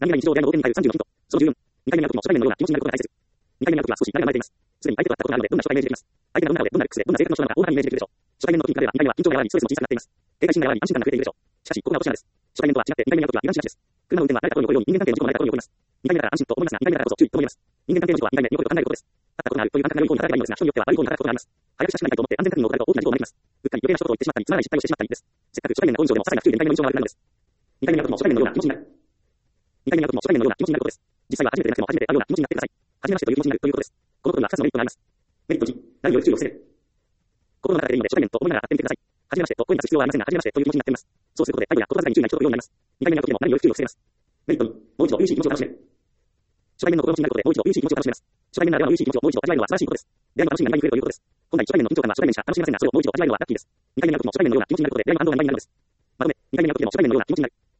何々日常であるのを手に入る30のヒント。その14。2回目に会う時も初対面のような気持ちになることが大切。2回目に会う時は少し慣れが慣れています。すでに相手と会ったことがあるので、どんな人がイメージできます。相手がどんな顔で、どんなルックスで、どんな性格の人なのか、大幅にイメージできるでしょう。初対面の時に比べれば、2回目は緊張が和らぎ、ストレスも小さくなっています。警戒心が和らぎ、安心感が増えているでしょう。しかし、ここが落とし穴です。初対面とは違って、2回目に会う時は油断しがちです。車の運転は慣れた頃に起こるように、人間関係の事故も慣れた頃に起こります。2回目だから安心と思いますが、2回目だからこそ注意と思います。人間関係の事故は2回目に起こると考えることです。会ったことがあるという感覚が良い方に働けばいいのですが、人によっては悪い方に働くことがあります。早く親しくなりたいと思って安全確認を怠ると大きな事故を招きます。うっかり余計な一言を言ってしまったり、つまらない失敗をしてしまったりです。せっかく初対面の好印象でも些細な不注意で2回目の印象が悪くなるのです。2回目に会う時も初対面のような気持ちになる。2回目に会う時も初対面のような気持ちになることです。実際は初めてでなくても初めて会うような気持ちになってください。初めましてという気持ちになるということです。このことには2つのメリットがあります。メリット1、何より注意を防げる。心の中でいいので初対面と思いながら会ってみてください。初めましてと声に出す必要はありませんが、初めましてという気持ちになっています。そうすることで相手が言葉遣いに注意がいくというようになります。2回目に会う時でも何より注意を防げます。メリット2、もう一度優しい気持ちを楽しめる。初対面の心持ちになることでもう一度優しい気持ちを楽しめます。初対面ならではの優しい気持ちをもう一度味わえるのは素晴らしいことです。出会いの楽しみが2倍に増えるということです。本来初対面の緊張感は初対面しか楽しめませんが、それをもう一度味わえるのはラッキーです。2回目に会う時も初対面のような気持ちになることで出会いの安堵が2倍になるのです。まとめ、2回目に会う時でも初対面のような気持ちになる。